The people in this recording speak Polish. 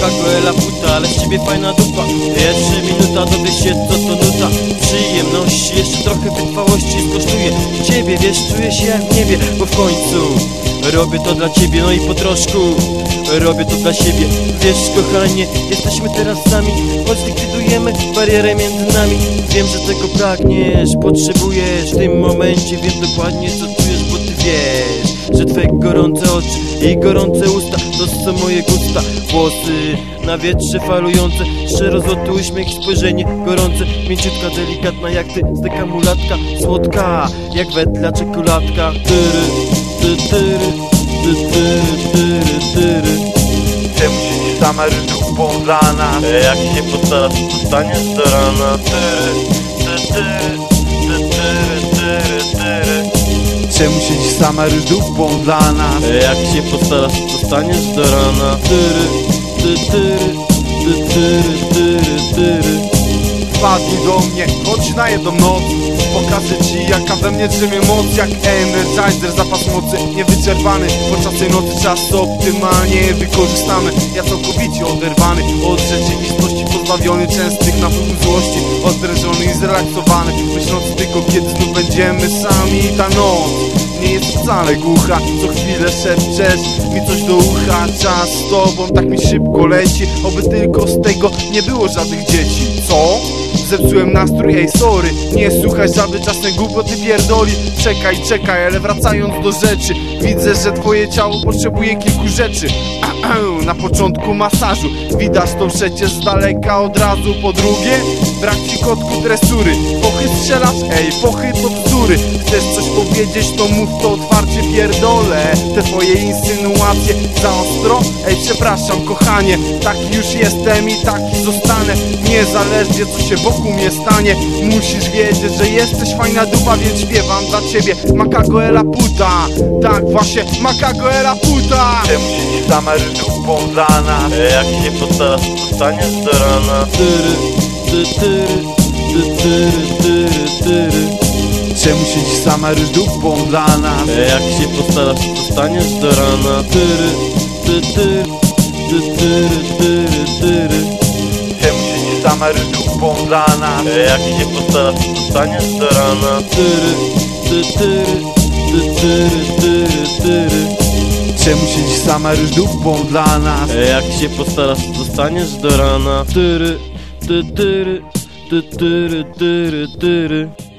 Makagoela puta, ale z ciebie fajna dupa. Jeszcze minuta, dowiesz się co to nuta. Przyjemności, jeszcze trochę wytrwałości skosztuje ciebie, wiesz, czuję się jak w niebie, bo w końcu robię to dla ciebie, no i po troszku robię to dla siebie. Wiesz, kochanie, jesteśmy teraz sami, choć likwidujemy barierę między nami. Wiem, że tego pragniesz, potrzebujesz w tym momencie. Wiem dokładnie co czujesz, bo ty wiesz, że twoje gorące oczy i gorące usta to są moje gusta. Włosy na wietrze falujące, szczero złoty uśmiech i spojrzenie gorące. Mięciutka, delikatna jak ty, zdeka mulatka, słodka jak wedla czekoladka. Czemu siedzisz sama dupą dla nas? Jak się postarasz, zostaniesz do rana. Czemu siedzisz sama dupą dla nas? Jak się postarasz, zostaniesz do rana. Wpadnij do mnie, chodź na jedną noc. Pokażę ci jaka we mnie drzemie moc. Jak Energizer, zapas mocy niewyczerpany. Podczas tej nocy czas optymalnie wykorzystamy. Ja całkowicie oderwany od rzeczywistości, pozbawiony częstych napływów złości, odprężony i zrelaksowany, myśląc tylko kiedy znów będziemy sami. Ta noc nie jest wcale głucha, co chwilę szepczesz mi coś do ucha. Czas z tobą tak mi szybko leci, oby tylko z tego nie było żadnych dzieci. Co? Zepsułem nastrój, ej sorry. Nie słuchaj żaby, czasem głupoty pierdoli. Czekaj, ale wracając do rzeczy, widzę, że twoje ciało potrzebuje kilku rzeczy. Na początku masażu, widać to przecież z daleka od razu. Po drugie, brak ci kotku dresury. Pochy strzelasz, ej, pochy to bzdury. Chcesz coś powiedzieć, to mów to otwarcie, pierdolę te twoje insynuacje za ostro. Ej, przepraszam kochanie, taki już jestem i taki zostanę. Niezależnie co się wokół mnie stanie, musisz wiedzieć, że jesteś fajna dupa, więc śpiewam dla ciebie Makagoela puta. Tak właśnie, Makagoela puta. Czemu siedzisz sama dupą dla nas? Jak się postarasz, zostaniesz do rana. Czemu siedzisz sama dupą dla nas? Jak się postarasz, zostaniesz do rana. Czemu siedzisz sama dupą dla nas? Jak się postarasz, zostaniesz do rana. Czemu siedzisz sama dupą dla nas? Jak się postarasz, zostaniesz do rana.